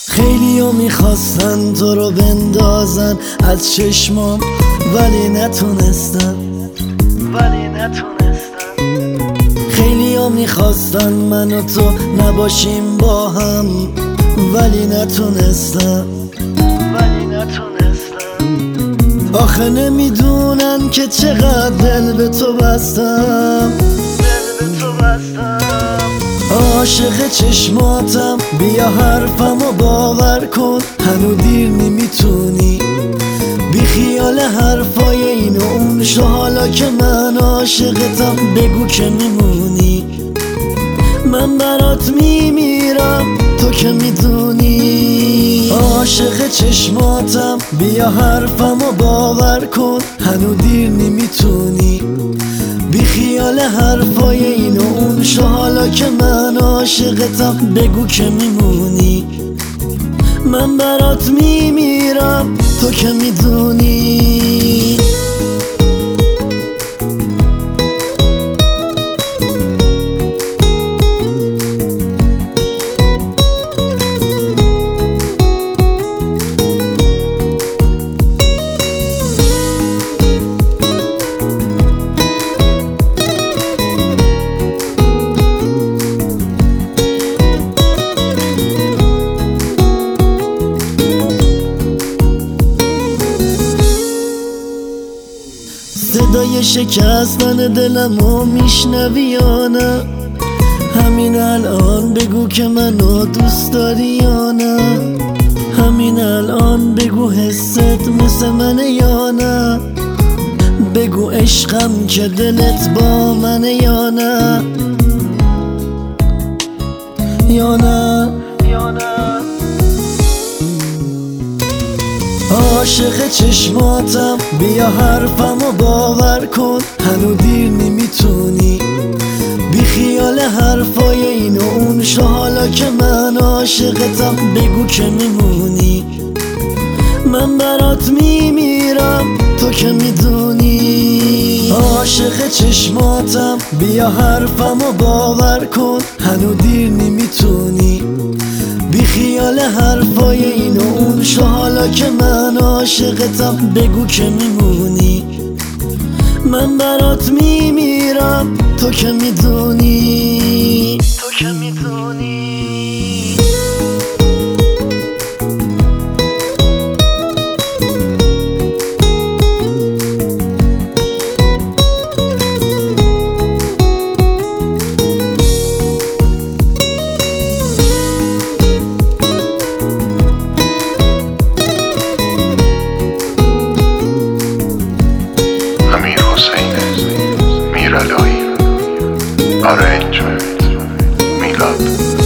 خیلیا میخواستن تو رو بندازن از چشمام ولی نتونستن خیلیا میخواستن من و تو نباشیم با هم ولی نتونستن آخه نمیدونن که چقدر دل به تو بستم عاشق چشماتم، بیا حرفمو باور کن هنو دیر نمیتونی بی خیال حرفای این و اون شو حالا که من عاشقتم بگو که میمونی من برات میمیرم تو که میدونی عاشق چشماتم بیا حرفمو باور کن هنو دیر نمیتونی بی خیال حرفای این و اون شو حالا که من عاشقتم بگو که میمونی من برات میمیرم تو که میدونی صدای شکستن دلمو میشنوی یا نه همین الان بگو که منو دوست داری یا نه همین الان بگو حست مثل منه یا نه بگو عشقم که دلت با منه یا نه عاشق چشماتم بیا حرفمو باور کن هنو دیر نمیتونی بی خیال حرفای این و اون شو حالا که من عاشقتم بگو که میمونی من برات میمیرم تو که میدونی عاشق چشماتم بیا حرفمو باور کن هنو دیر نمیتونی بی خیال حرفای این و اون شو حالا که من عاشقتم بگو که میمونی من برات میمیرم تو که میدونی Arrangement, Milad.